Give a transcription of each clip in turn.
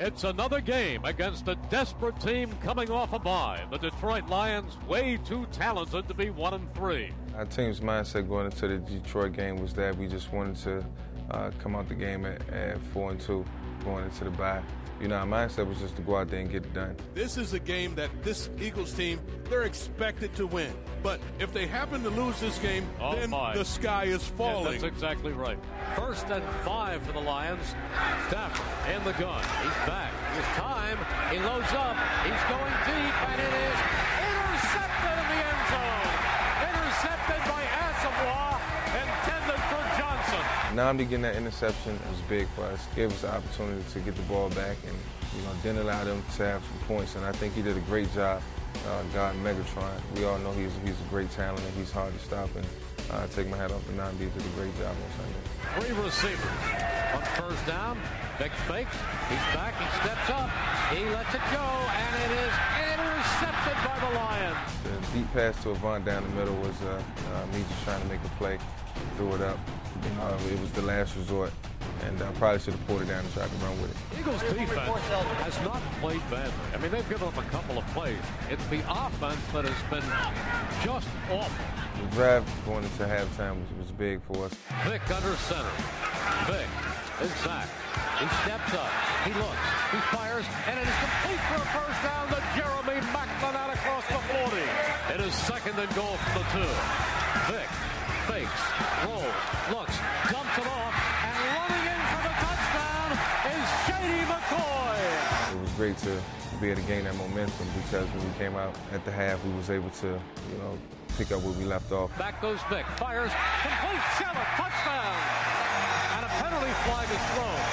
It's another game against a desperate team coming off a bye. The Detroit Lions, way too talented to be 1-3. Our team's mindset going into the Detroit game was that we just wanted to come out the game at 4-2, going into the bye. You know, our mindset was just to go out there and get it done. This is a game that this Eagles team, they're expected to win. But if they happen to lose this game, then the sky is falling. Yeah, that's exactly right. 1st and 5 for the Lions. Stafford in the gun. He's back. It's time. He loads up. He's going deep, and it is intercepted in the end zone. Intercepted by Asamoah, intended for Johnson. Nnamdi getting that interception was big for us. Gave us the opportunity to get the ball back and, you know, didn't allow them to have some points. And I think he did a great job guarding Megatron. We all know he's a great talent and he's hard to stop. And I take my hat off to Nnamdi. He did a great job on Sunday. 3 receivers on 1st down. Vick fakes. He's back. He steps up. He lets it go, and it is intercepted by the Lions. The deep pass to Avant down the middle was me just trying to make a play. Threw it up. It was the last resort, and I probably should have pulled it down and tried to run with it. Eagles defense has not played badly. I mean, they've given up a couple of plays. It's the offense that has been just awful. The drive going into halftime was big for us. Vick under center. Vick is Zach. He steps up. He looks. He fires, and it is complete for a 1st down to Jeremy Maclin out across the 40. It is 2nd and goal from the 2. Vick fakes, rolls, looks, dumps it off, and running in for the touchdown is Shady McCoy. It was great to be able to gain that momentum because when we came out at the half, we was able to, you know, pick up where we left off. Back goes Vick, fires, complete, Shella, touchdown, and a penalty flag is thrown.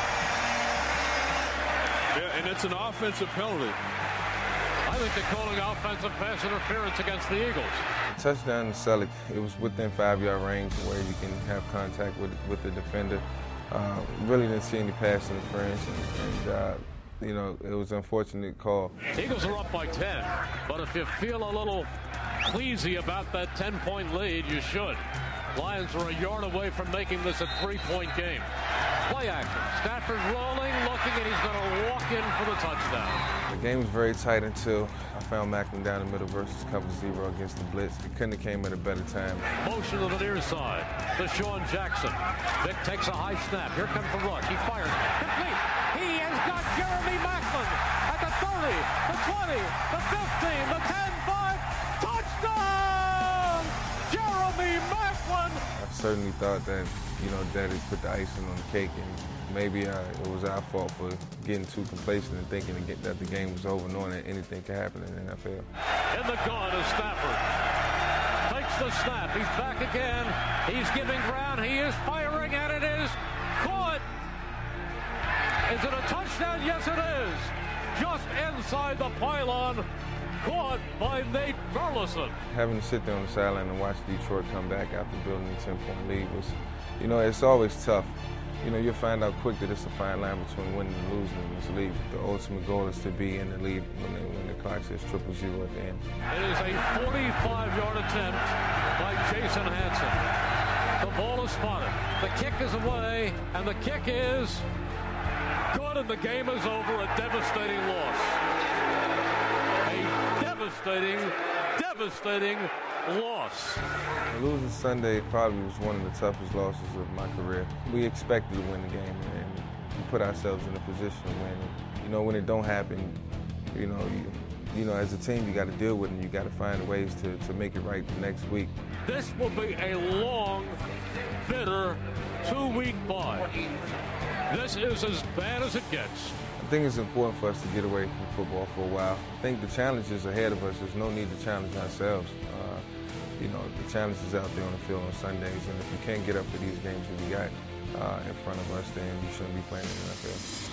Yeah, and it's an offensive penalty. I think they're calling offensive pass interference against the Eagles. Touchdown to Selleck. It was within 5-yard range where you can have contact with the defender. Really didn't see any pass interference, and you know, it was an unfortunate call. Eagles are up by 10, but if you feel a little queasy about that 10-point lead, you should. Lions are a yard away from making this a 3-point game. Play action. Stafford rolling, looking, and he's going to walk in for the touchdown. The game was very tight until I found Maclin down the middle versus cover 0 against the blitz. It couldn't have came at a better time. Motion to the near side. Deshaun Jackson. Vick takes a high snap. Here comes the rush. He fires. Complete. He has got Jeremy Maclin at the 30, the 20, the 15, the 10, 5. Touchdown! Jeremy Maclin! I certainly thought that, you know, Daddy put the icing on the cake, and maybe it was our fault for getting too complacent and thinking that the game was over, knowing that anything can happen in the NFL. In the gun is Stafford. Takes the snap. He's back again. He's giving ground. He is firing, and it is caught. Is it a touchdown? Yes, it is. Just inside the pylon. Caught by Nate Burleson. Having to sit there on the sideline and watch Detroit come back after building a 10-point lead was, you know, it's always tough. You know, you'll find out quick that it's a fine line between winning and losing in this league. The ultimate goal is to be in the lead when the clock says 0-0 at the end. It is a 45-yard attempt by Jason Hanson. The ball is spotted. The kick is away, and the kick is good, and the game is over. A devastating loss. A devastating loss. Losing Sunday probably was one of the toughest losses of my career. We expected to win the game, and we put ourselves in a position to win. You know, when it don't happen, you know, as a team, you got to deal with it, and you got to find ways to make it right the next week. This will be a long, bitter 2-week bye. This is as bad as it gets. I think it's important for us to get away from football for a while. I think the challenge is ahead of us. There's no need to challenge ourselves. You know, the challenge is out there on the field on Sundays, and if you can't get up to these games that we got in front of us, then you shouldn't be playing in the NFL.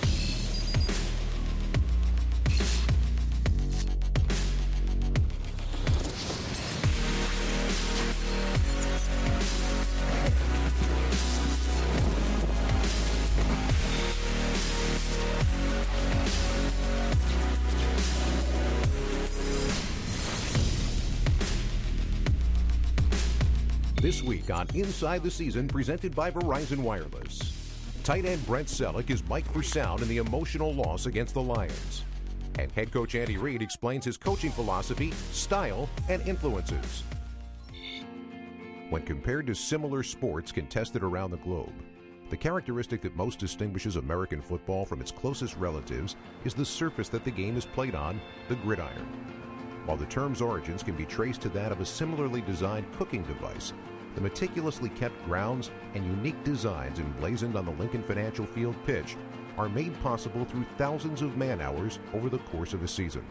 This week on Inside the Season, presented by Verizon Wireless. Tight end Brent Selleck is mic'd for sound in the emotional loss against the Lions. And head coach Andy Reid explains his coaching philosophy, style, and influences. When compared to similar sports contested around the globe, the characteristic that most distinguishes American football from its closest relatives is the surface that the game is played on, the gridiron. While the term's origins can be traced to that of a similarly designed cooking device, the meticulously kept grounds and unique designs emblazoned on the Lincoln Financial Field pitch are made possible through thousands of man-hours over the course of a season.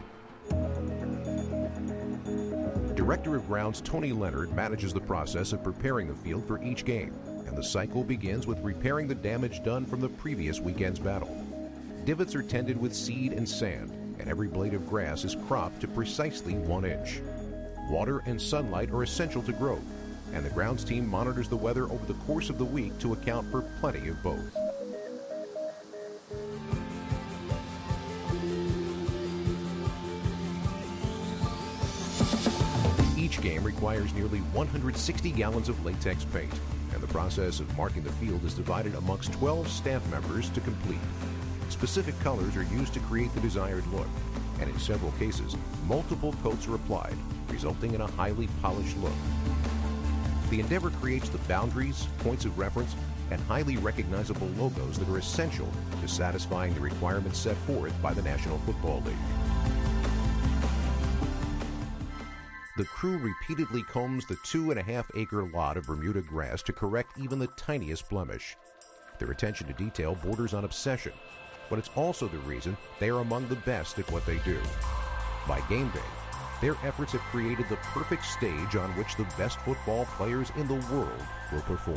Director of Grounds Tony Leonard manages the process of preparing the field for each game, and the cycle begins with repairing the damage done from the previous weekend's battle. Divots are tended with seed and sand, and every blade of grass is cropped to precisely 1 inch. Water and sunlight are essential to growth, and the grounds team monitors the weather over the course of the week to account for plenty of both. Each game requires nearly 160 gallons of latex paint, and the process of marking the field is divided amongst 12 staff members to complete. Specific colors are used to create the desired look, and in several cases, multiple coats are applied, resulting in a highly polished look. The endeavor creates the boundaries, points of reference, and highly recognizable logos that are essential to satisfying the requirements set forth by the National Football League. The crew repeatedly combs the 2.5-acre lot of Bermuda grass to correct even the tiniest blemish. Their attention to detail borders on obsession, but it's also the reason they are among the best at what they do. By game day, their efforts have created the perfect stage on which the best football players in the world will perform.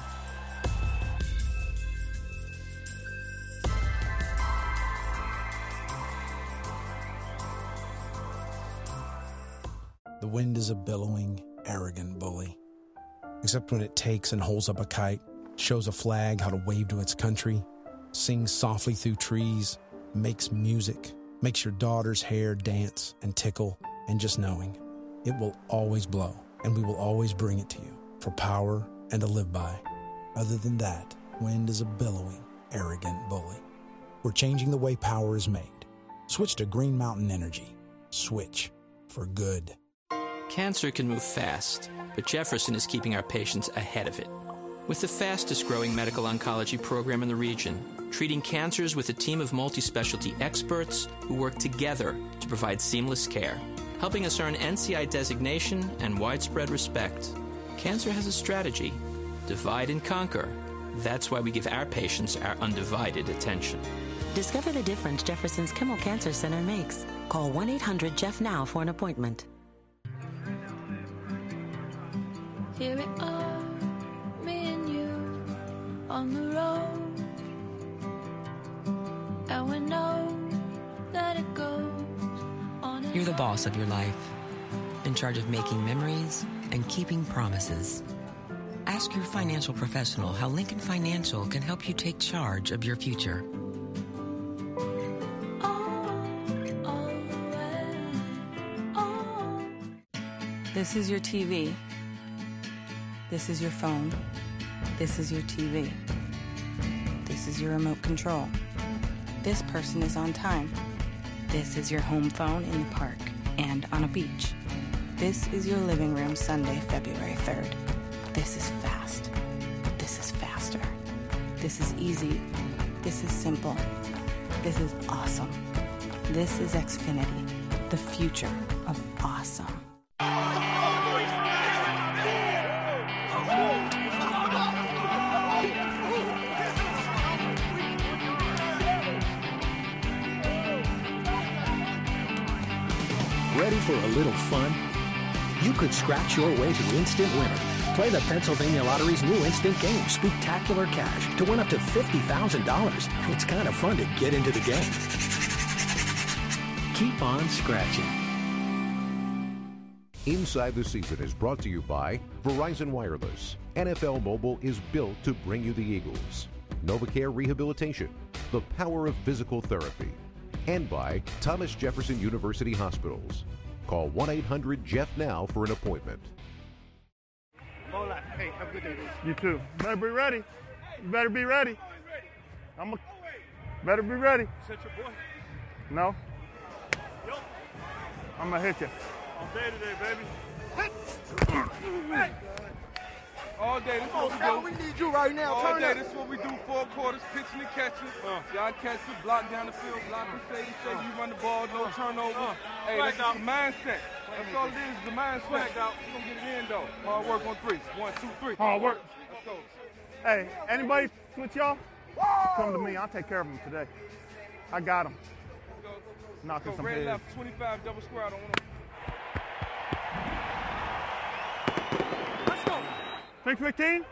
The wind is a billowing, arrogant bully. Except when it takes and holds up a kite, shows a flag how to wave to its country, sings softly through trees, makes music, makes your daughter's hair dance and tickle, and just knowing it will always blow, and we will always bring it to you for power and to live by. Other than that, wind is a billowing, arrogant bully. We're changing the way power is made. Switch to Green Mountain Energy. Switch for good. Cancer can move fast, but Jefferson is keeping our patients ahead of it. With the fastest growing medical oncology program in the region, treating cancers with a team of multi-specialty experts who work together to provide seamless care, helping us earn NCI designation and widespread respect. Cancer has a strategy: divide and conquer. That's why we give our patients our undivided attention. Discover the difference Jefferson's Kimmel Cancer Center makes. Call 1-800-JEFF-NOW for an appointment. Here we are, me and you, on the road, and we know that it goes on. You're the boss of your life, in charge of making memories and keeping promises. Ask your financial professional how Lincoln Financial can help you take charge of your future. This is your TV. This is your phone. This is your TV. This is your remote control. This person is on time. This is your home phone in the park and on a beach. This is your living room Sunday, February 3rd. This is fast. This is faster. This is easy. This is simple. This is awesome. This is Xfinity, the future of awesome. Ready for a little fun? You could scratch your way to Instant Winner. Play the Pennsylvania Lottery's new Instant Game, Spooktacular Cash, to win up to $50,000. It's kind of fun to get into the game. Keep on scratching. Inside the Season is brought to you by Verizon Wireless. NFL Mobile is built to bring you the Eagles. NovaCare Rehabilitation, the power of physical therapy. And by Thomas Jefferson University Hospitals. Call 1-800-JEFF-NOW for an appointment. Hey, have a good day. You too. Better be ready. You better be ready. Better be ready. Set your boy. No. I'm going to hit you. All day today, baby. All day, this is what we do. We need you right now. All Turn day, up. this is what we do. 4 quarters, pitching and catching. Y'all catch it, block down the field, block and say, you run the ball, no turnover. Hey, that's the mindset. That's all it is the mindset. We're going to get it in, though. Hard work on 3. 1, 2, 3. Hard work. Let's go. Hey, anybody with y'all? Come to me. I'll take care of them today. I got them. Knocking some red heads. left, 25 double square. I don't want to. Let's go. Pick 15.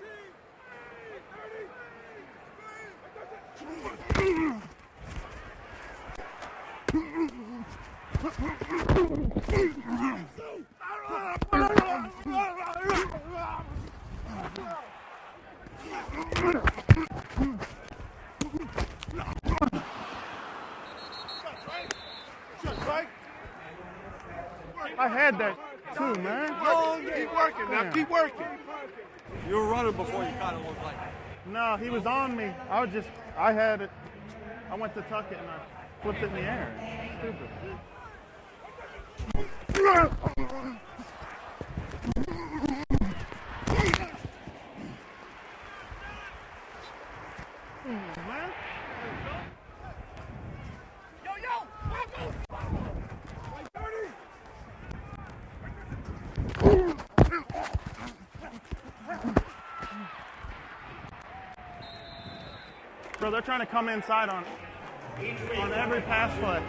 I had that too, man. Keep working now. Keep working. You were running before you kind of looked like it. No, he was on me. I had it. I went to tuck it and I flipped it in the air. Stupid. Man. Bro, they're trying to come inside on every pass play.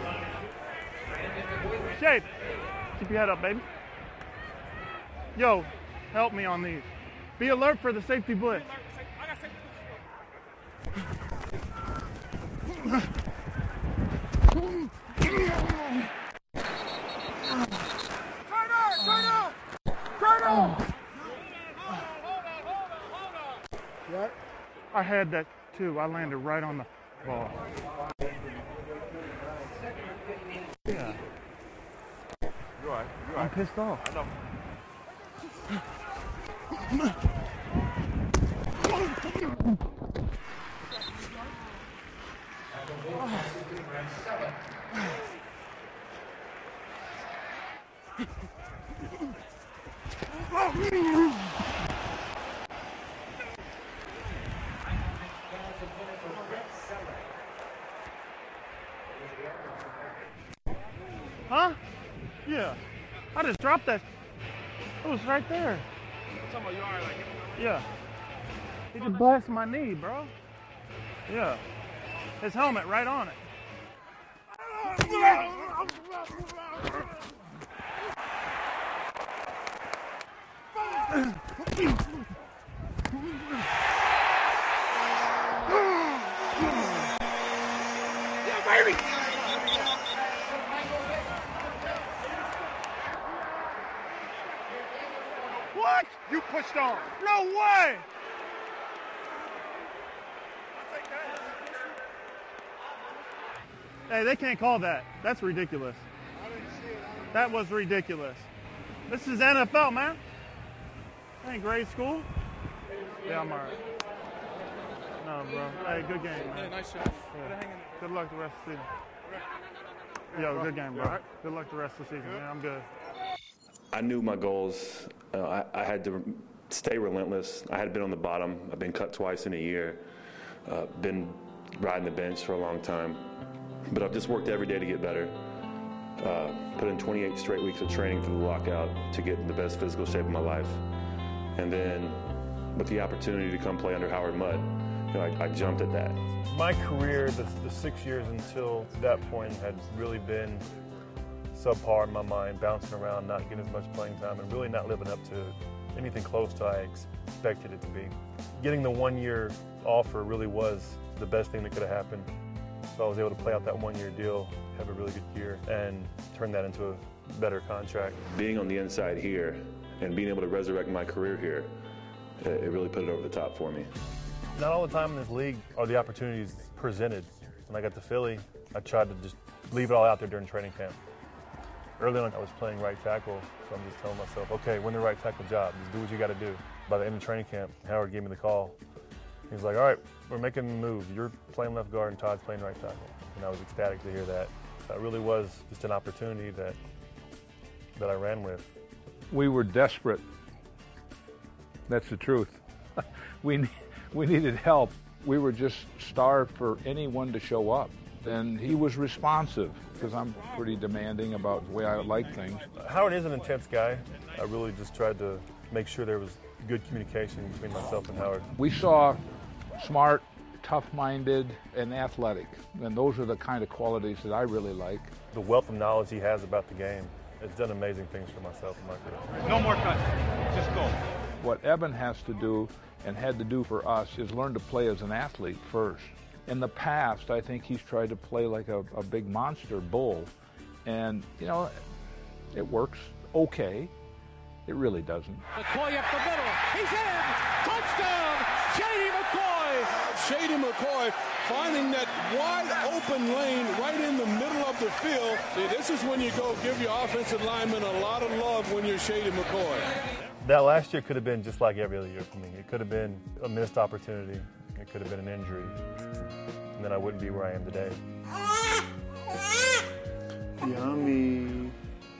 Shade, keep your head up, baby. Yo, help me on these. Be alert for the safety blitz. I had that too. I landed right on the ball. Yeah. You're right. I'm pissed off. I know. Huh? Yeah. I just dropped that. It was right there. Yeah. He just blasted my knee, bro. Yeah. His helmet right on it. Yeah, baby. What? You pushed on. No way. Hey, they can't call that. That's ridiculous. That was ridiculous. This is NFL, man. That ain't grade school. Yeah, I'm all right. No, bro. Hey, good game, man. Yeah, nice shot. Yeah. Good luck the rest of the season. Yo, good game, bro. Good luck the rest of the season, man. I'm good. I knew my goals. I had to stay relentless. I had been on the bottom. I've been cut twice in a year. Been riding the bench for a long time. But I've just worked every day to get better. Put in 28 straight weeks of training through the lockout to get in the best physical shape of my life. And then with the opportunity to come play under Howard Mudd, I jumped at that. My career, the 6 years until that point, had really been subpar in my mind, bouncing around, not getting as much playing time, and really not living up to anything close to how I expected it to be. Getting the 1 year offer really was the best thing that could have happened. So I was able to play out that 1 year deal, have a really good year, and turn that into a better contract. Being on the inside here and being able to resurrect my career here, it really put it over the top for me. Not all the time in this league are the opportunities presented. When I got to Philly, I tried to just leave it all out there during training camp. Early on, I was playing right tackle, so I'm just telling myself, okay, win the right tackle job. Just do what you got to do. By the end of training camp, Howard gave me the call. He's like, all right, we're making a move. You're playing left guard and Todd's playing right tackle. And I was ecstatic to hear that. That really was just an opportunity that I ran with. We were desperate. That's the truth. We needed help. We were just starved for anyone to show up. And he was responsive, because I'm pretty demanding about the way I like things. Howard is an intense guy. I really just tried to make sure there was good communication between myself and Howard. We saw smart, tough-minded, and athletic. And those are the kind of qualities that I really like. The wealth of knowledge he has about the game, it's done amazing things for myself and my career. No more cuts. Just go. What Evan has to do and had to do for us is learn to play as an athlete first. In the past, I think he's tried to play like a big monster bull. And, you know, it works okay. It really doesn't. McCoy up the middle. He's in. Touchdown. Shady McCoy. Shady McCoy finding that wide open lane right in the middle of the field. See, this is when you go give your offensive lineman a lot of love when you're Shady McCoy. That last year could have been just like every other year for me. It could have been a missed opportunity. It could have been an injury. And then I wouldn't be where I am today. Yummy.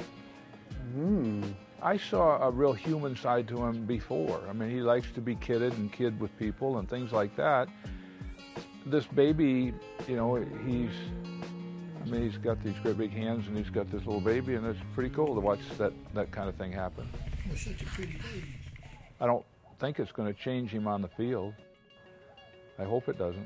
I saw a real human side to him before. I mean, he likes to be kidded and kid with people and things like that. This baby, you know, he's got these great big hands and he's got this little baby, and it's pretty cool to watch that kind of thing happen. You're such a pretty baby. I don't think it's going to change him on the field. I hope it doesn't.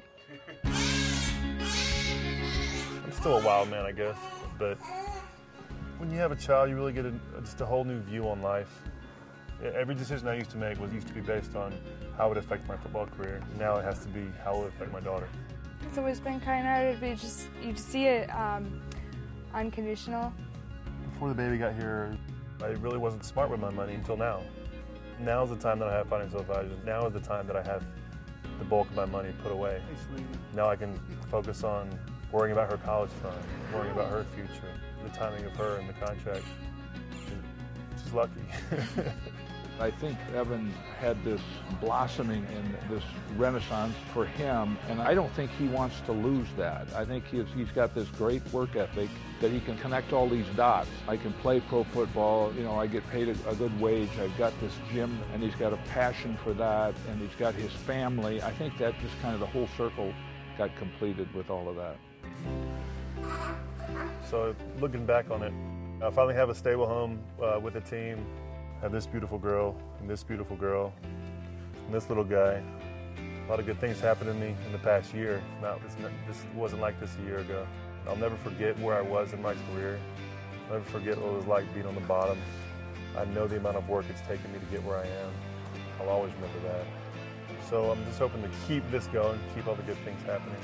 I'm still a wild man, I guess, but when you have a child, you really get just a whole new view on life. Every decision I used to make used to be based on how it would affect my football career. Now it has to be how it would affect my daughter. It's always been kind of hard, but you just see it unconditional. Before the baby got here, I really wasn't smart with my money until now. Now is the time that I have financial advisors. Now is the time that I have the bulk of my money put away. Now I can focus on worrying about her college fund, worrying about her future, the timing of her and the contract. She's lucky. I think Evan had this blossoming and this renaissance for him, and I don't think he wants to lose that. I think he's got this great work ethic that he can connect all these dots. I can play pro football, you know, I get paid a good wage, I've got this gym, and he's got a passion for that, and he's got his family. I think that just kind of the whole circle got completed with all of that. So looking back on it, I finally have a stable home with a team. I have this beautiful girl and this beautiful girl and this little guy. A lot of good things happened to me in the past year. This wasn't like this a year ago. I'll never forget where I was in my career. I'll never forget what it was like being on the bottom. I know the amount of work it's taken me to get where I am. I'll always remember that. So I'm just hoping to keep this going, keep all the good things happening.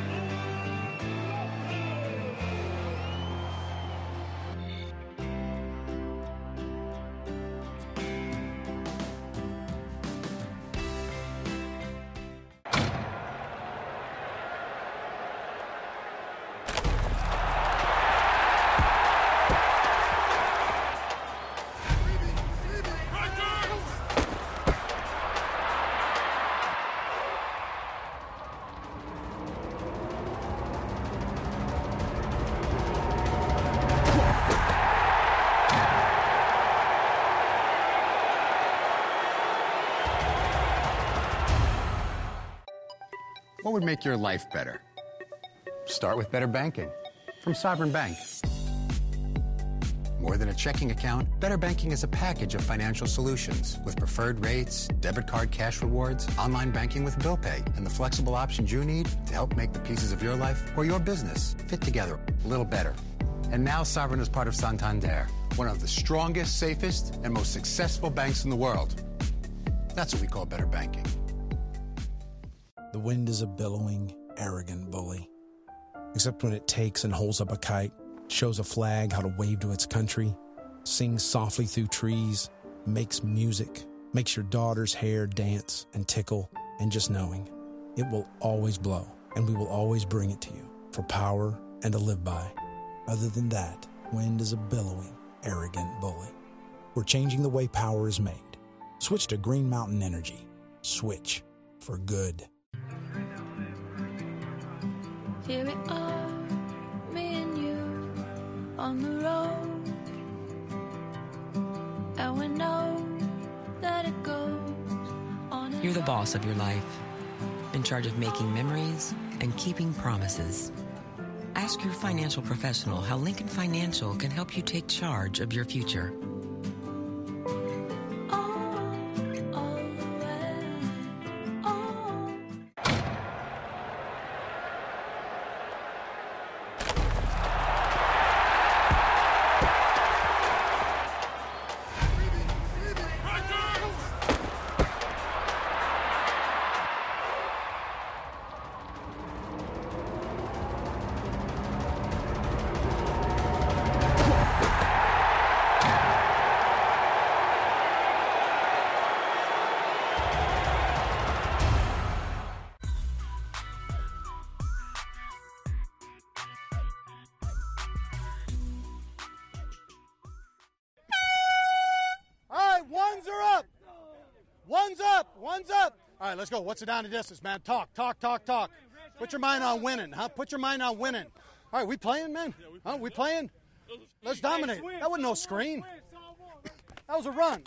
What would make your life better? Start with better banking from Sovereign Bank. More than a checking account, Better Banking is a package of financial solutions with preferred rates, debit card cash rewards, online banking with bill pay, and the flexible options you need to help make the pieces of your life or your business fit together a little better. And now Sovereign is part of Santander, one of the strongest, safest, and most successful banks in the world. That's what we call better banking. The wind is a billowing, arrogant bully. Except when it takes and holds up a kite, shows a flag how to wave to its country, sings softly through trees, makes music, makes your daughter's hair dance and tickle, and just knowing it will always blow, and we will always bring it to you for power and to live by. Other than that, wind is a billowing, arrogant bully. We're changing the way power is made. Switch to Green Mountain Energy. Switch for good. Here we are, me and you, on the road. And we know that it goes on. You're the boss of your life, in charge of making memories and keeping promises. Ask your financial professional how Lincoln Financial can help you take charge of your future. All right, let's go. What's the down and distance, man? Talk. Put your mind on winning, huh? Put your mind on winning. All right, we playing, man? Huh? We playing? Let's dominate. That wasn't no screen. That was a run.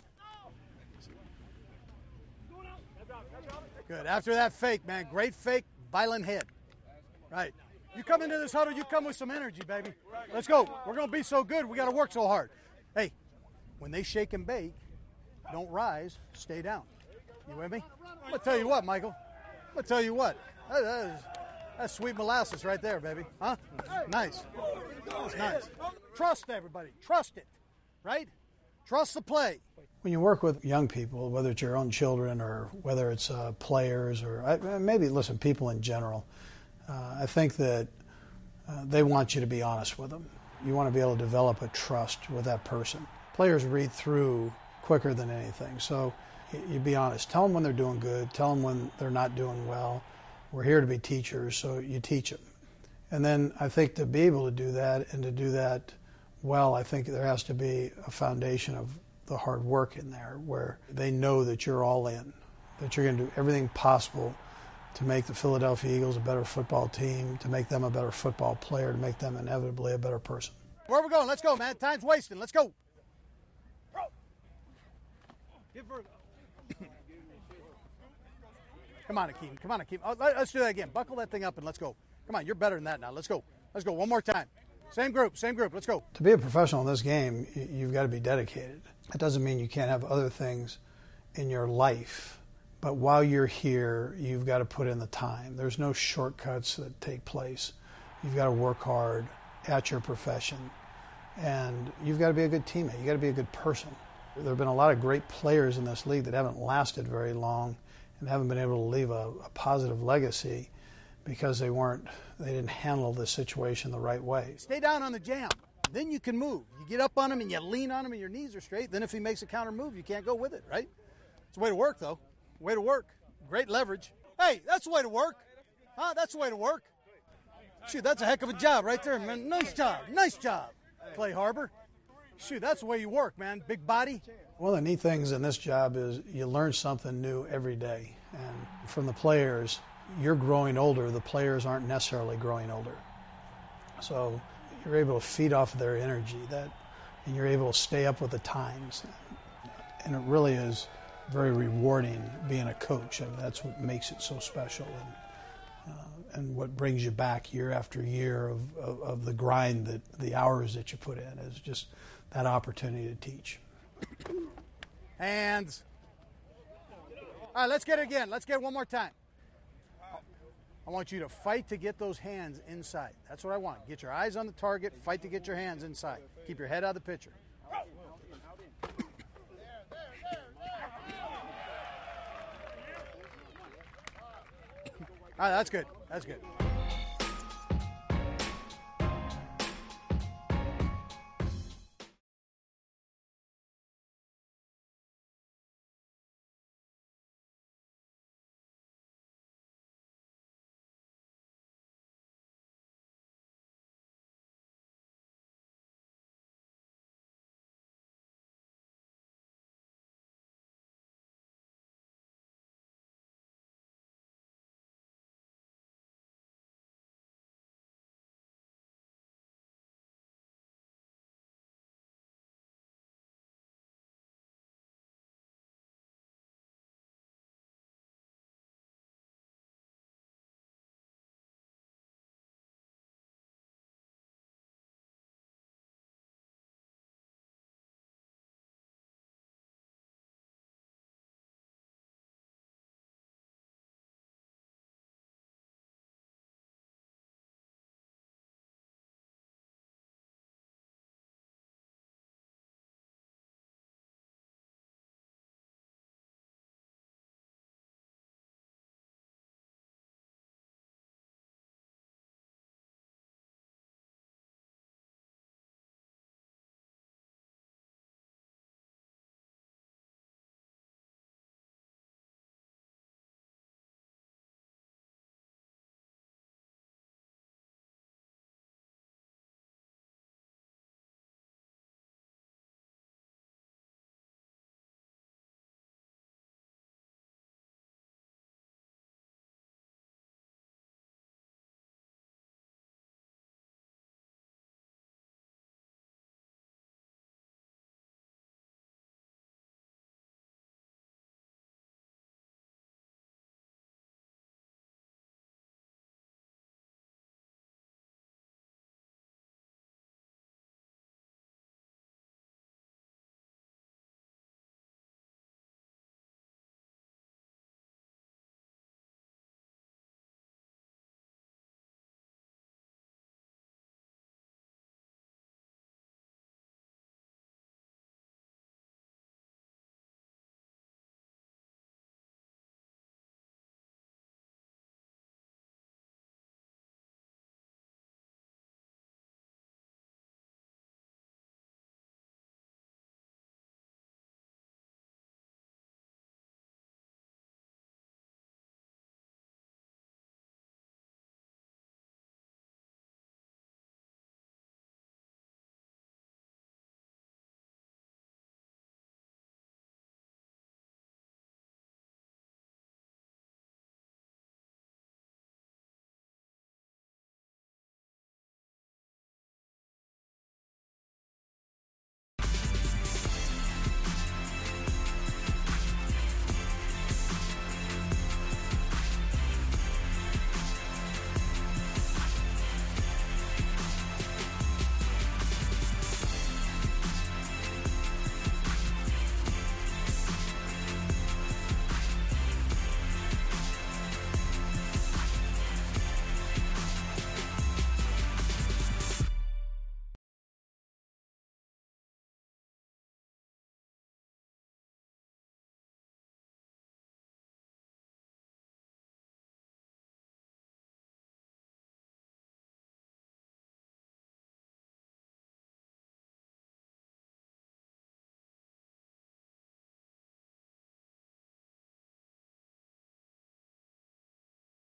Good. After that fake, man. Great fake, violent head. Right. You come into this huddle, you come with some energy, baby. Let's go. We're going to be so good, we got to work so hard. Hey, when they shake and bake, don't rise, stay down. You with me? I'm going to tell you what, Michael. I'm going to tell you what. That's sweet molasses right there, baby. Huh? Nice. That's nice. Trust everybody. Trust it. Right? Trust the play. When you work with young people, whether it's your own children or whether it's players or maybe, listen, people in general, I think that they want you to be honest with them. You want to be able to develop a trust with that person. Players read through quicker than anything. So you be honest. Tell them when they're doing good. Tell them when they're not doing well. We're here to be teachers, so you teach them. And then I think to be able to do that and to do that well, I think there has to be a foundation of the hard work in there where they know that you're all in, that you're going to do everything possible to make the Philadelphia Eagles a better football team, to make them a better football player, to make them inevitably a better person. Where are we going? Let's go, man. Time's wasting. Let's go. Come on, Akeem. Oh, let's do that again. Buckle that thing up and let's go. Come on, you're better than that now. Let's go. One more time. Same group. Let's go. To be a professional in this game, you've got to be dedicated. That doesn't mean you can't have other things in your life. But while you're here, you've got to put in the time. There's no shortcuts that take place. You've got to work hard at your profession. And you've got to be a good teammate. You've got to be a good person. There have been a lot of great players in this league that haven't lasted very long and haven't been able to leave a positive legacy because they didn't handle the situation the right way. Stay down on the jam. Then you can move. You get up on him and you lean on him and your knees are straight. Then if he makes a counter move, you can't go with it, right? It's a way to work, though. Way to work. Great leverage. Hey, that's the way to work. Huh? That's the way to work. Shoot, that's a heck of a job right there, man. Nice job. Clay Harbor. Shoot, that's the way you work, man. Big body. One of the neat things in this job is you learn something new every day. And from the players, you're growing older. The players aren't necessarily growing older. So you're able to feed off of their energy, and you're able to stay up with the times. And it really is very rewarding being a coach. I mean, that's what makes it so special and what brings you back year after year of the grind, that the hours that you put in is just that opportunity to teach. Hands. All right, let's get it again. Let's get it one more time. I want you to fight to get those hands inside. That's what I want. Get your eyes on the target, fight to get your hands inside. Keep your head out of the picture. All right, that's good.